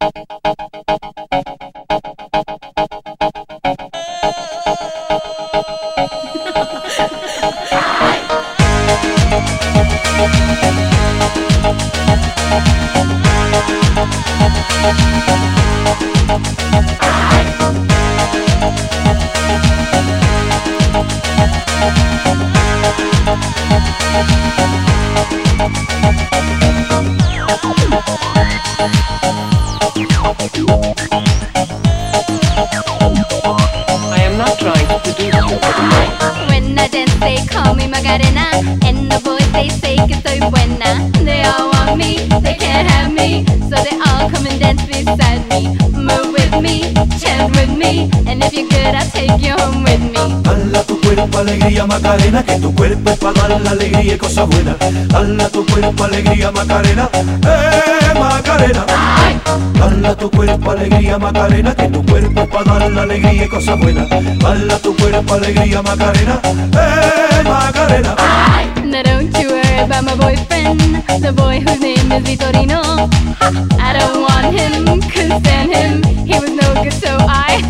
I am not trying to seduce you. When I dance they call me Macarena, and the boys they say que soy buena. They all want me, they can't have me, so they all come and dance beside me. Move with me, chant with me, and if you're good I'll take you home with me. Dala tu cuerpo alegría Macarena, que tu cuerpo es para dar la alegría y cosas buenas. Dala tu cuerpo alegría Macarena, Macarena. Dala tu cuerpo alegría Macarena, que tu cuerpo es para dar la alegría y cosas buenas. Dala tu cuerpo alegría Macarena, Macarena. Now don't you worry about my boyfriend, the boy whose name is Vitorino. I don't want him, couldn't stand him, he was no good so I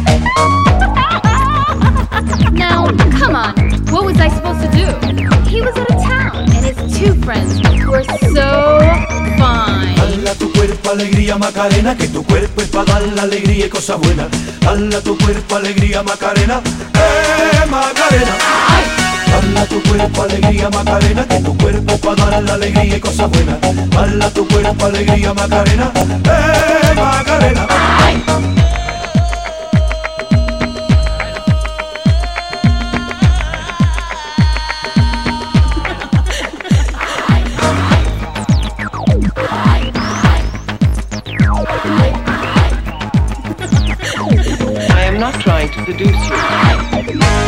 Now, come on, what was I supposed to do? He was out of town, and his two friends were so fine. Dala tu cuerpo alegría Macarena, que tu cuerpo es para dar la alegría y cosas buenas. Dala tu cuerpo alegría Macarena, Macarena. Dala tu cuerpo alegría Macarena, que tu cuerpo es para dar la alegría y cosas buenas. Dala tu cuerpo alegría Macarena, Macarena. I am not trying to seduce you.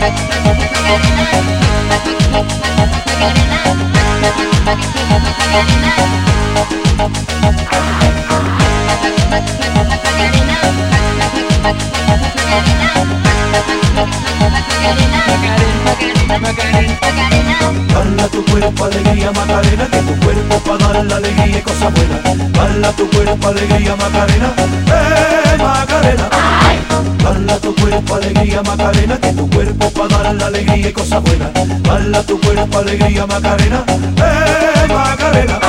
Dala tu cuerpo alegría Macarena, que tu cuerpo es para dar la alegría y cosas buenas. Dala tu cuerpo alegría Macarena, Macarena. Dala tu cuerpo alegría Macarena, que tu cuerpo es para dar la alegría y cosas buenas. Dala tu cuerpo alegría Macarena, Macarena.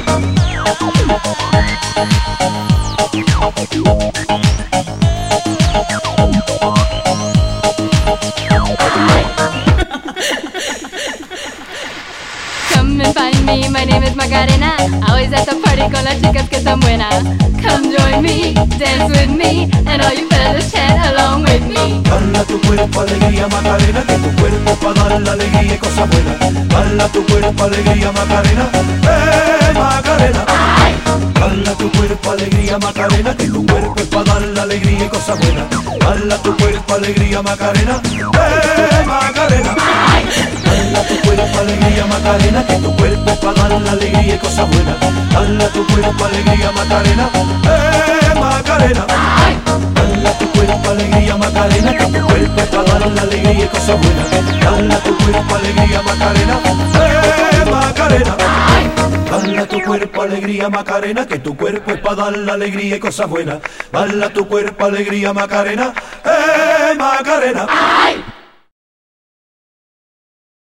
Come and find me, my name is Macarena. Always at the party con las chicas que están buenas. Come join me, dance with me, and all you fellas chant along with me. Dala tu cuerpo alegría Macarena, que tu cuerpo es para dar la alegría y cosas buenas. Dala tu cuerpo alegría Macarena, Macarena. Dala tu cuerpo alegría Macarena, que tu cuerpo es para dar la alegría y cosas buenas. Dala tu cuerpo alegría Macarena, Macarena. Dala tu cuerpo alegría Macarena, que tu cuerpo es para dar la alegría y cosas buenas. Dala tu cuerpo alegría Macarena, Macarena. Dala tu cuerpo alegría Macarena, que tu cuerpo es para dar la alegría y cosas buenas. Dala tu cuerpo alegría Macarena, Macarena. Dala tu cuerpo alegría Macarena, que tu cuerpo es para dar la alegría y cosas buenas. Dala tu cuerpo alegría Macarena, Macarena.